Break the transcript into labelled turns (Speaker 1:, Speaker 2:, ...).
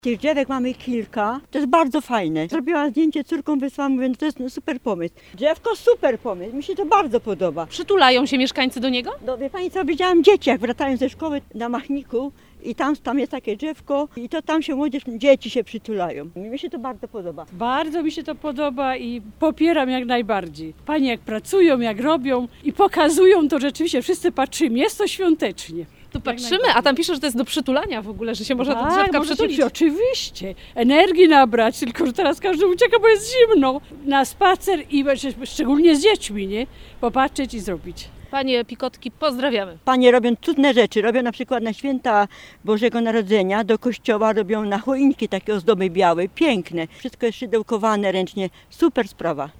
Speaker 1: Tych drzewek mamy kilka, to jest bardzo fajne. Zrobiłam zdjęcie, córką wysłałam, mówię, to jest super pomysł. Drzewko super pomysł, mi się to bardzo podoba.
Speaker 2: Przytulają się mieszkańcy do niego?
Speaker 1: No wie pani co, widziałam dzieci, jak wracają ze szkoły na Machniku i tam jest takie drzewko i to tam się dzieci się przytulają. Mi się to bardzo podoba.
Speaker 3: Bardzo mi się to podoba i popieram jak najbardziej. Panie jak pracują, jak robią i pokazują, to rzeczywiście wszyscy patrzymy, jest to świątecznie.
Speaker 2: Tu patrzymy, a tam pisze, że to jest do przytulania w ogóle, że się można do
Speaker 3: Tak,
Speaker 2: drzewka
Speaker 3: możecie
Speaker 2: przytulić.
Speaker 3: oczywiście, energii nabrać, tylko że teraz każdy ucieka, bo jest zimno. Na spacer i szczególnie z dziećmi, nie? Popatrzeć i zrobić.
Speaker 2: Panie Pikotki, pozdrawiamy.
Speaker 1: Panie robią cudne rzeczy, robią na przykład na święta Bożego Narodzenia do kościoła robią na choinki takie ozdoby białe, piękne. Wszystko jest szydełkowane ręcznie, super sprawa.